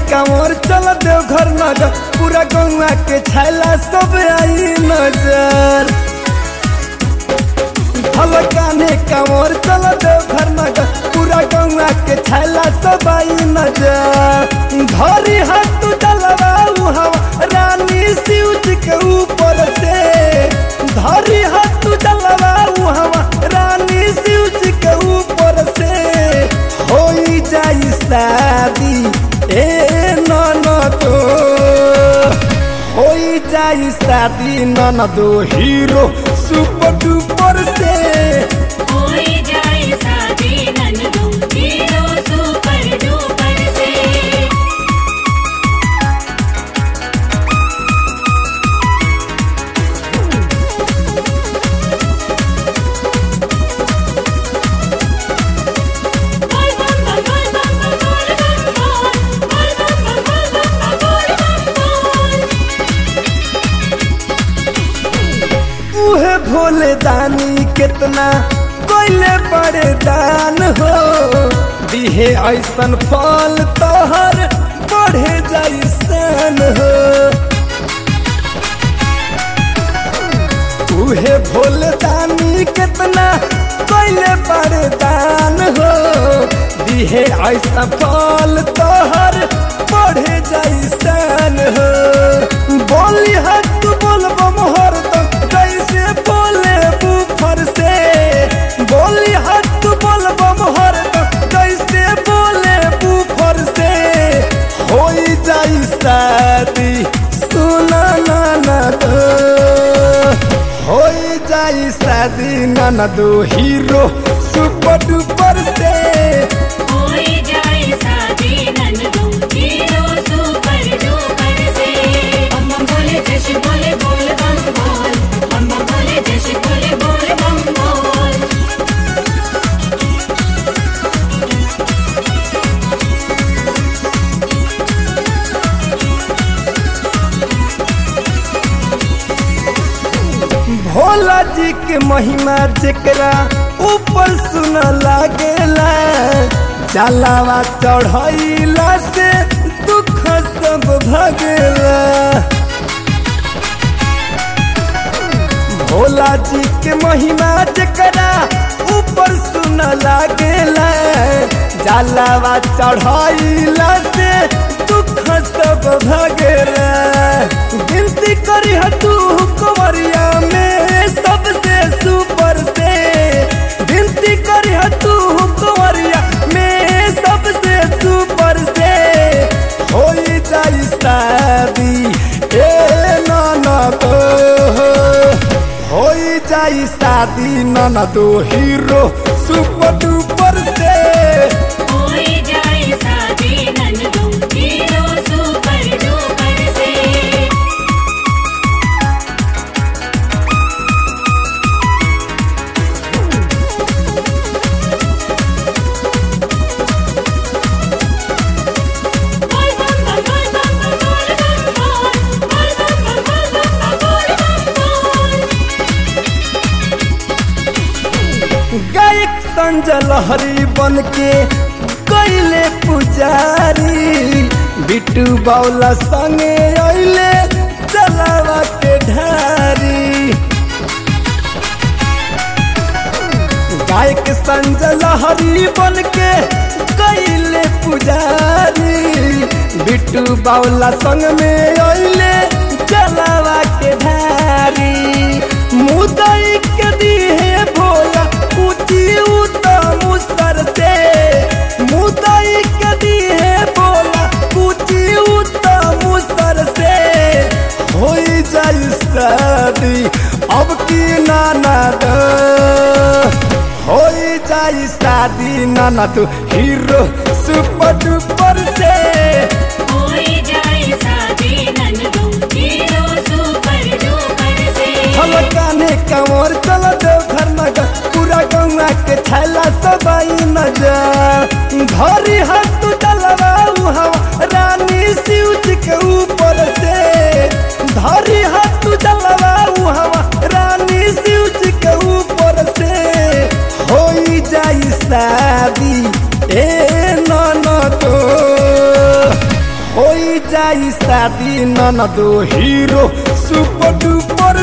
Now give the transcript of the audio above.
कांवर चल देव घर नगर पूरा गौवा के छैला सब आई नजर काने कांवर चल देव घर नगर पूरा गौवा के छैला सब आई नजर धरी हाथ डलवा हवा रानी शिव जी के ऊपर से धरी हाथ डलवा हवा रानी शिव जी के ऊपर से हो जाई शादी ए ननदो हो जाई शादी ननदो हीरो सुपर डुपर से हो जाई शादी ननदो हीरो सुपर डुपर से भोले दानी कितना कोइले बड़े दान हो दिहे ऐसन फल तोहर बढ़े जैसन हो उहे भोले दानी कितना कोइले बड़े दान हो दिहे ऐसन फल तोहर बढ़े जैसन हो बोली हक बोलबो मोहर कैसे बोले बुफर से बोली हक बोलबो मोहर कैसे बोले बुफर से हो जाई शादी सुना ननदो हो जाई शादी ननदो हीरो सुपर डुपर से हो जाई शादी ननदो हीरो सुपर डुपर से हम बोले जैसे बोले बोल बम बोल हम बोले जैसे बोले बोल बम बोल भोला जी के महिमा जेकरा ऊपर सुन लागेला जलावा चढ़ैला से दुख सब भगेला भोला जी के महिमा जेकरा ऊपर सुन लागेला जलावा चढ़ैला से दुख सब भगेला गिनती करी तू कुंवरिया में सबसे सुपर से गिनती करी तू कुंवरिया में सबसे सुपर से हो जाई शादी ए ननदो हो जाई शादी ननदो हीरो सुपर डुपर से हो जाई शादी ननदो हीरो सुपर डुपर से गायक संजय लहरी बन के कैले पुजारी बिट्टू बाउला संगे अइले चलावा के ढारी गायक संजय लहरी बन के कैले पुजारी बिट्टू बाउला संग में अइले चलावा के ढारी मुदई के दिहे भोला ऊंची उत्तम सर से मुदई के दिहे भोला ऊंची उत्तम सर से हो जाई शादी अब की ननद हो जाई शादी ननद हीरो सुपर डुपर से हो जाई शादी ननदो हीरो सुपर डुपर से काने कांवर चल देव घर नगर पूरा गौवा के छैला सब आई नजर धरी हाथ डलवा हवा रानी शिव जी के ऊपर से धरी हाथ डलवा हवा रानी शिव जी के ऊपर से हो शादी ए ननदो हो जाई शादी ननदो हीरो सुपर डुपर